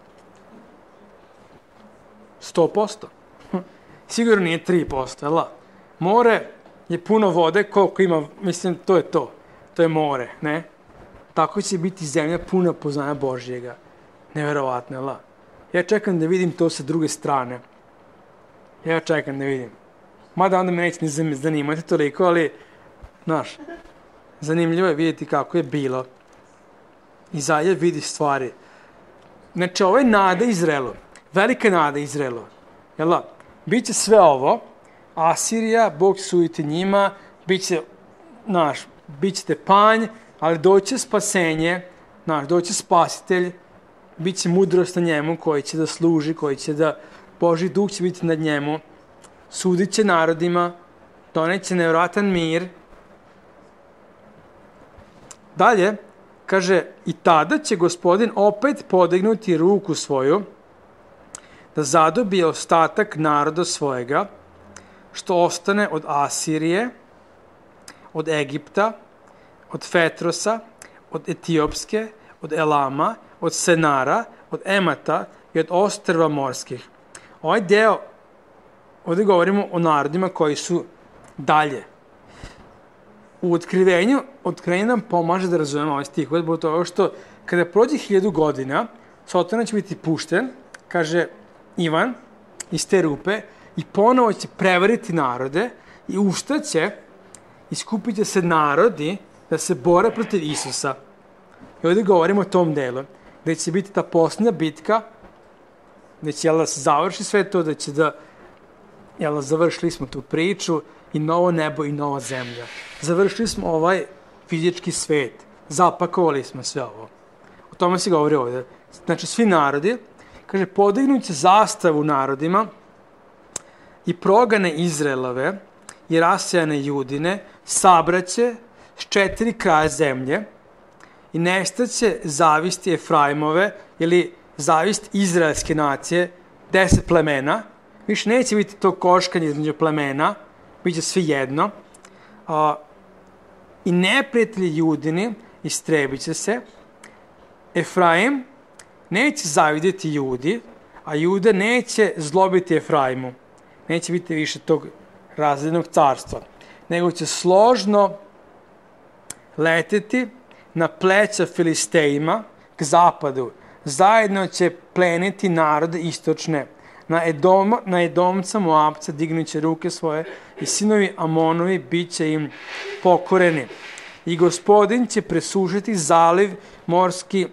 A: sto posto. Sigurno nije tri posto, jel? More je puno vode, koliko ima, mislim, to je to. To je more, ne? Tako će biti zemlja puna poznanja Božjega. Neverovatno, jel? Ja čekam da vidim to sa druge strane. Ja čekam da vidim. Mada onda me neće ni zanimati toliko, ali, znaš, zanimljivo je vidjeti kako je bilo. Izaija vidi stvari. Znači, ovo je nada Izraelu. Velika nada Izraelu. Jel? Biće sve ovo. Asirija, Bog suditi njima, biće, znaš, bit ćete panj, ali doće spasenje, znaš, doće spasitelj, bit će mudrost na njemu koji će da služi, koji će da, Božji duh će biti nad njemu, sudit će narodima, doneće nevjerojatan mir. Dalje, kaže, i tada će Gospodin opet podignuti ruku svoju, da zadobije ostatak naroda svojega, što ostane od Asirije, od Egipta, od Fetrosa, od Etiopske, od Elama, od Senara, od Emata i od ostrva morskih. Ovaj deo, ovdje govorimo o narodima koji su dalje. U otkrivenju, otkrivenju nam pomaže da razumemo ovaj stih, zbog toga što kada prođe hiljadu godina, Sotona će biti pušten, kaže Ivan, iz te rupe, i ponovo će prevariti narode i ustaće i skupit će se narodi da se bore protiv Isusa. I ovdje govorimo o tom delu, gde će biti ta posljednja bitka, gde će jel, da se završi sve to, da će da, jel, završili smo tu priču i novo nebo i nova zemlja. Završili smo ovaj fizički svet, zapakovali smo sve ovo. O tome se govori ovdje. Znači, svi narodi, kaže, podignut će zastavu narodima i progane Izraelove i rasejane Judine, sabraće s četiri kraja zemlje i nestaće zavisti Efraimove ili zavist izraelske nacije, deset plemena. Više neće biti to koškanje između plemena, bit će svi jedno. A, I neprijatelji Judini istrebit će se. Efraim neće zavidjeti Judi, a Juda neće zlobiti Efraimu. Neće biti više tog razrednog carstva, nego će složno leteti na pleća Filistejima k zapadu. Zajedno će pleniti narode istočne. Na, Edom, na Edomca Moabca dignuće ruke svoje i sinovi Amonovi bit će im pokoreni. I Gospodin će presušiti zaliv morski,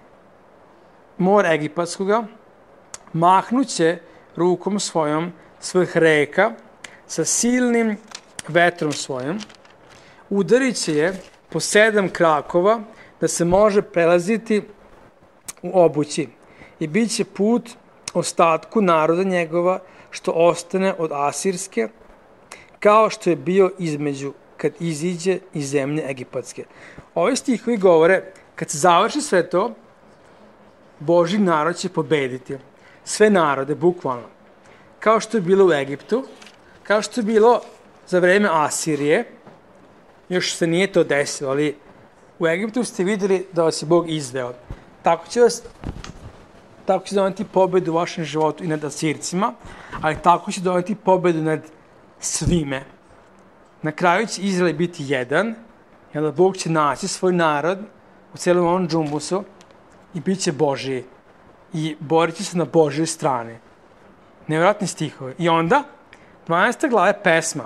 A: mor Egipatskoga, mahnuće rukom svojom svih reka sa silnim vetrom svojim, udarit će je po sedam krakova da se može prelaziti u obući i bit će put ostatku naroda njegova što ostane od Asirske, kao što je bio između kad iziđe iz zemlje Egipatske. Ovi stihovi govore, kad se završi sve to, Božji narod će pobediti. Sve narode, bukvalno. Kao što je bilo u Egiptu, kao što je bilo za vreme Asirije, još se nije to desilo, ali u Egiptu ste vidjeli da vas je Bog izveo. Tako će vas, tako će doneti pobedu u vašem životu i nad Asircima, ali tako će doneti pobedu nad svime. Na kraju će Izrael biti jedan, jer Bog će naći svoj narod u celom ovom džumbusu i bit će Božiji. I borit će se na Božjoj strani. Nevjerojatni stihovi. I onda, dvanaesta glava je pesma.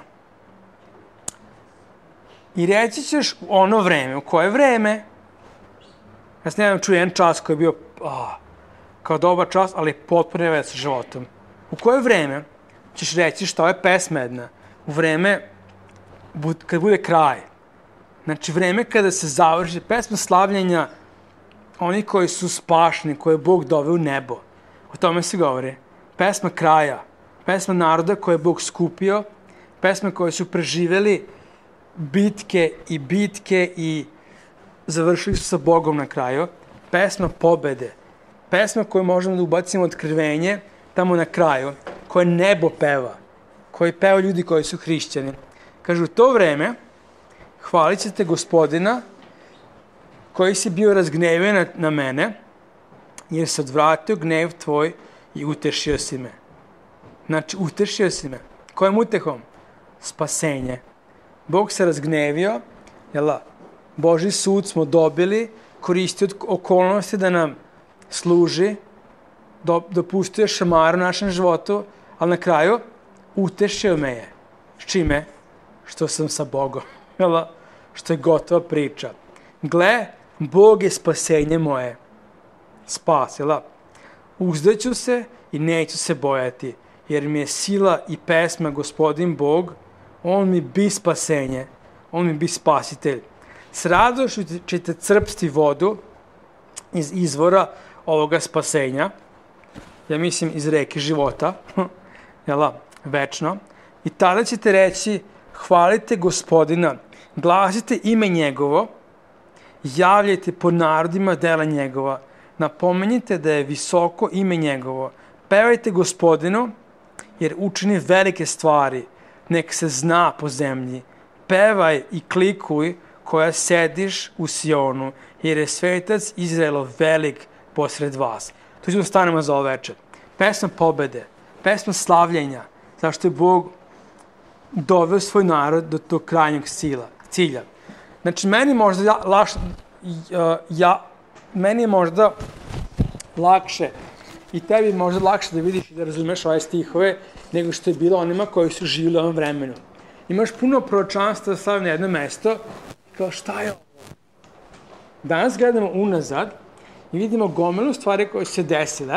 A: I reći ćeš u ono vreme. U koje vreme? Ja se nedavno čuo jedan čas koji je bio oh, kao dobar čas, ali potpuno neveć sa životom. U koje vreme ćeš reći što je pesma jedna? U vreme kad bude kraj. Znači, vreme kada se završi pesma slavljenja oni koji su spašeni, koje je Bog doveo u nebo. O tome se govori. Pesma kraja. Pesma naroda koje je Bog skupio. Pesma koje su preživeli bitke i bitke i završili su sa Bogom na kraju. Pesma pobede. Pesma koju možemo da ubacimo otkrivenje tamo na kraju. Koje nebo peva. Koji peva ljudi koji su hrišćani. Kažu, u to vreme hvalit ćete Gospodina koji si bio razgnevio na, na mene, jer se odvratio gnev tvoj i utešio si me. Znači, utešio si me. Kojim utehom? Spasenje. Bog se razgnevio, jel, Božji sud smo dobili, koristio okolnosti da nam služi, dopustio šamar u našem životu, ali na kraju utešio me je. S čime? Što sam sa Bogom. Jel? Što je gotova priča. Gle, Bog je spasenje moje. Spas, jel? Uzdaću se i neću se bojati, jer mi je sila i pesma Gospodin Bog, on mi bi spasenje, on mi bi spasitelj. S radošću ćete crpsti vodu iz izvora ovoga spasenja, ja mislim iz reke života, jel, večno, i tada ćete reći, hvalite Gospodina, glasite ime njegovo, javljajte po narodima dela njegova, napomenite da je visoko ime njegovo, pevajte Gospodinu, jer učini velike stvari, nek se zna po zemlji, pevaj i klikuj koja sediš u Sionu, jer je svetac Izraelov velik posred vas. Tu ćemo stanemo za ovo večer. Pesma pobede, pesma slavljenja, zašto je Bog doveo svoj narod do tog krajnjeg cilja. Znači, meni možda ja, laš, ja, meni je možda lakše i tebi je možda lakše da vidiš i da razumeš ove stihove nego što je bilo onima koji su živjeli u ovom vremenu. Imaš puno proročanstva da stavim na jedno mesto i kao šta je ovo? Danas gledamo unazad i vidimo gomilu stvari koje su se desile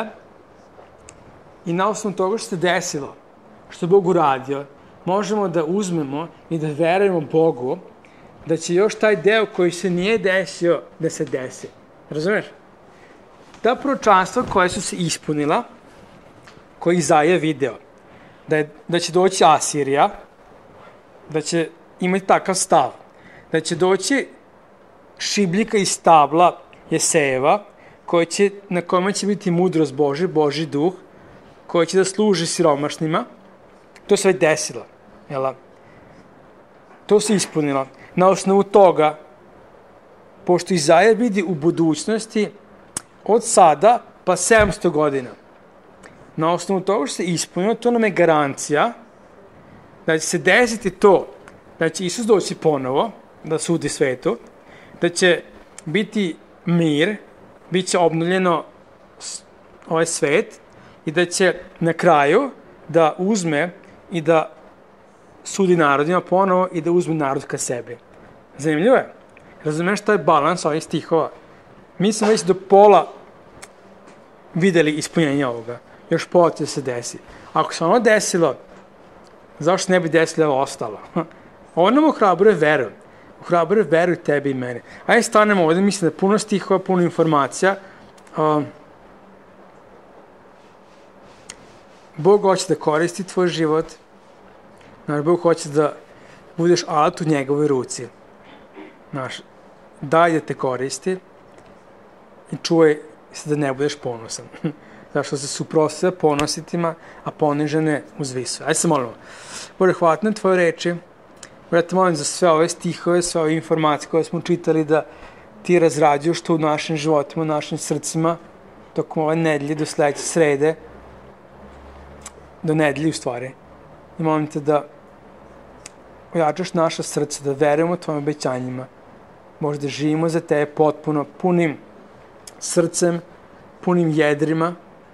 A: i na osnovu toga što se desilo, što je Bog uradio, možemo da uzmemo i da verujemo Bogu da će još taj deo koji se nije desio da se desi. Razumeš? Ta proročanstva koja su se ispunila, koji Izaija video, da, je, da će doći Asirija, da će imati takav stav, da će doći šibljika iz stabla Jesejeva, koji će, na kojima će biti mudrost Božja, Božji duh, koji će da služi siromašnima, to se već desilo. Jel? To se ispunilo. Na osnovu toga, pošto Izaija vidi u budućnosti od sada pa sedamsto godina, na osnovu toga što se ispunilo, to nam je garancija da će se desiti to, da će Isus doći ponovo, da sudi svetu, da će biti mir, bit će obnovljeno ovaj svet i da će na kraju da uzme i da sudi narodima ponovo i da uzme narod ka sebi. Zanimljivo je. Razumeš šta je balans ovih stihova? Mi smo već do pola videli ispunjenje ovoga. Još pola će se desi. Ako se ono desilo, zašto ne bi desilo ovo ostalo? Ovo nam ohrabruje veru. Ohrabruje veru tebi i mene. Ajde stanemo ovdje, mislim da je puno stihova, puno informacija. Uh, Bog hoće da koristi tvoj život. Znaš, Bog hoće da budeš alat u njegovoj ruci. Znaš, daj da te koristi i čuvaj se da ne budeš ponosan. Zašto se suprotstavlja ponositima, a ponižene uzvisuje. Ajde se molimo. Bože, hvala na tvoje reči. Bože, te molim za sve ove stihove, sve ove informacije koje smo čitali da ti razrađuješ to u našim životima, u našim srcima, tokom ove nedelje do sledeće srede, do nedelje u stvari. I molim te da ojačaš naša srca, da verujemo tvojim obećanjima. Možda da živimo za tebe potpuno, punim srcem, punim jedrima.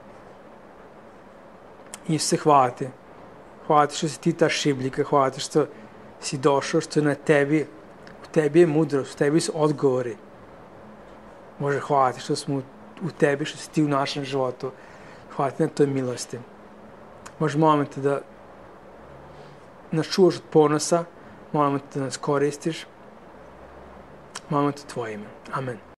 A: I se hvala ti. Hvala ti što si ti ta šibljika, hvala ti što si došao, što je na tebi, u tebi je mudrost, u tebi su odgovori. Bože, hvala ti što smo u tebi, što si ti u našem životu. Hvala ti na toj milosti. Bože, molim te da nas čuvaš od ponosa, molim te da nas koristiš, molim te tvoje ime. Amen.